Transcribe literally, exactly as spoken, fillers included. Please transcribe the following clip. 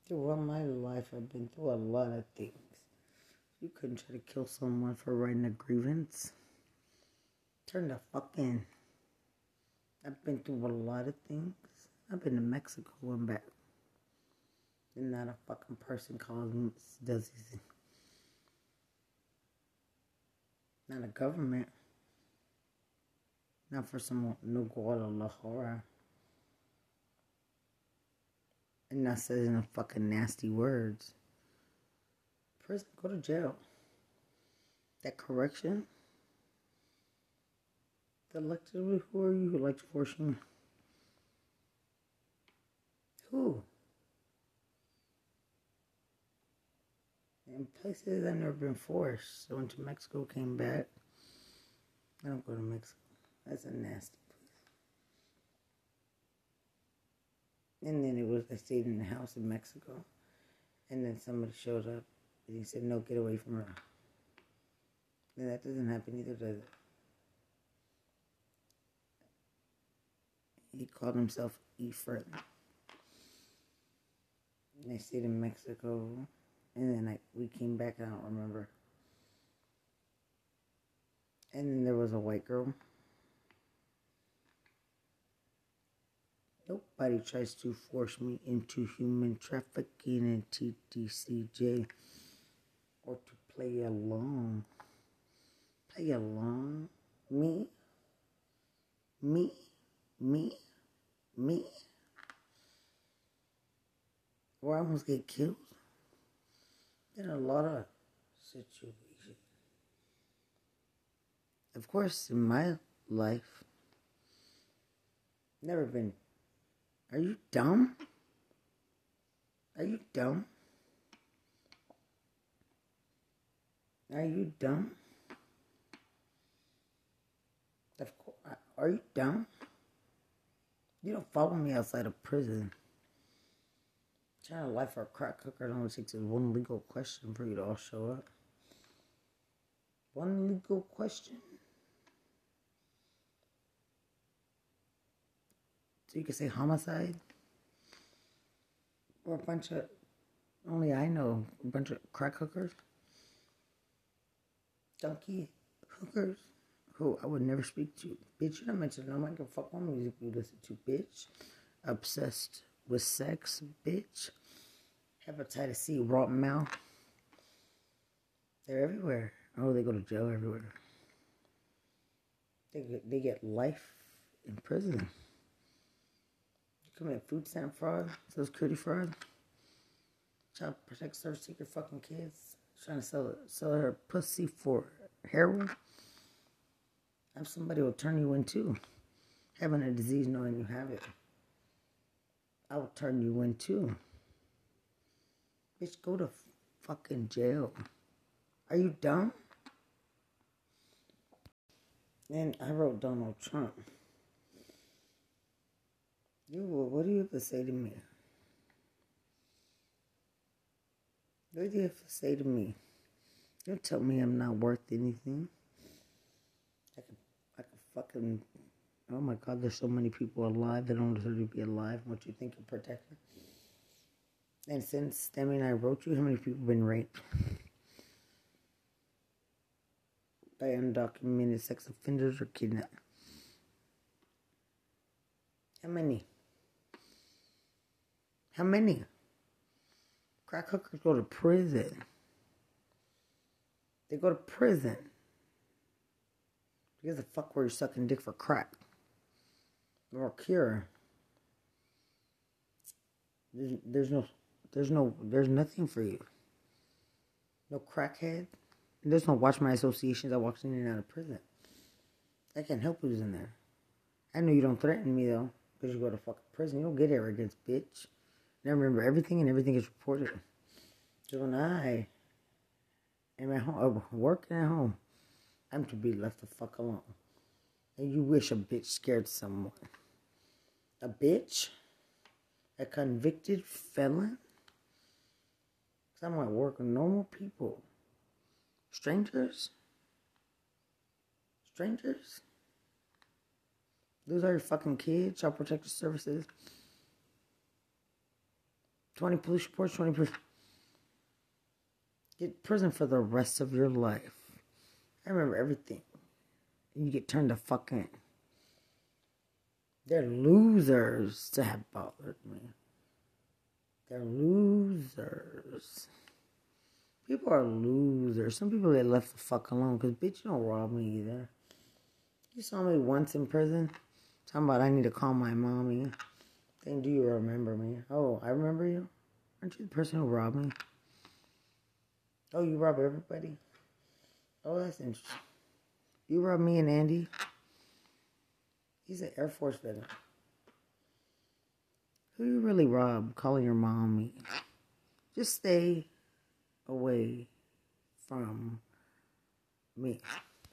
Throughout my life, I've been through a lot of things. You couldn't try to kill someone for writing a grievance. Turn the fuck in. I've been through a lot of things. I've been to Mexico and back. And not a fucking person calls me does this. Not a government. Not for some no Guadalajara. And not saying the fucking nasty words. Prison, go to jail. That correction. The elected, who are you like to force me? Who? In places I've never been forced. So I went to Mexico, came back. I don't go to Mexico. That's a nasty place. And then it was, I stayed in the house in Mexico. And then somebody showed up. And he said, no, get away from her. And that doesn't happen either, does it? He called himself Ephraim. And I stayed in Mexico. And then I, we came back, I don't remember. And then there was a white girl. Nobody tries to force me into human trafficking and T T C J. Or to play along. Play along? Me? Me? Me? Me? Or I almost get killed. In a lot of situations. Of course, in my life, never been. Are you dumb? Are you dumb? Are you dumb? Of course. Are you dumb? You don't follow me outside of prison. Trying to lie for a crack cooker, it only takes one legal question for you to all show up. One legal question. So you can say homicide. Or a bunch of, only I know, a bunch of crack hookers. Donkey hookers. Who I would never speak to. Bitch, you don't mention no one can fuck on music you listen to, bitch. Obsessed with sex, bitch. Hepatitis C, rotten mouth. They're everywhere. Oh, they go to jail everywhere. They get, they get life in prison. You commit food stamp fraud, social security fraud, child protective service, take your fucking kids, trying to sell sell her pussy for heroin. I'm somebody who will turn you in too. Having a disease knowing you have it. I will turn you in too. Bitch, go to fucking jail. Are you dumb? And I wrote Donald Trump. You, what do you have to say to me? What do you have to say to me? Don't tell me I'm not worth anything. I could, I could fucking... Oh my God, there's so many people alive that don't deserve to be alive. What you think you're protecting? And since Demi and I wrote you, how many people have been raped? By undocumented sex offenders or kidnapped? How many? How many? Crack hookers go to prison. They go to prison. Because the fuck were you sucking dick for crack? Or cure. There's, there's no, there's no, there's nothing for you. No crackhead. There's no Watch My Associations that walks in and out of prison. I can't help who's in there. I know you don't threaten me though, because you go to fucking prison. You don't get arrogance, bitch. And I remember everything and everything is reported. So when I am at home, working at home, I'm to be left the fuck alone. And you wish a bitch scared someone. A bitch? A convicted felon? Because I'm at work with normal people. Strangers? Strangers? Those are your fucking kids, Child Protective Services. twenty police reports, twenty prison. Get prison for the rest of your life. I remember everything. You get turned the fuck in. They're losers to have bothered me. They're losers. People are losers. Some people get left the fuck alone. Because, bitch, you don't rob me either. You saw me once in prison. Talking about I need to call my mommy. Then do you remember me? Oh, I remember you? Aren't you the person who robbed me? Oh, you rob everybody? Oh, that's interesting. You robbed me and Andy? He's an Air Force veteran. Who you really rob calling your mommy? Just stay away from me.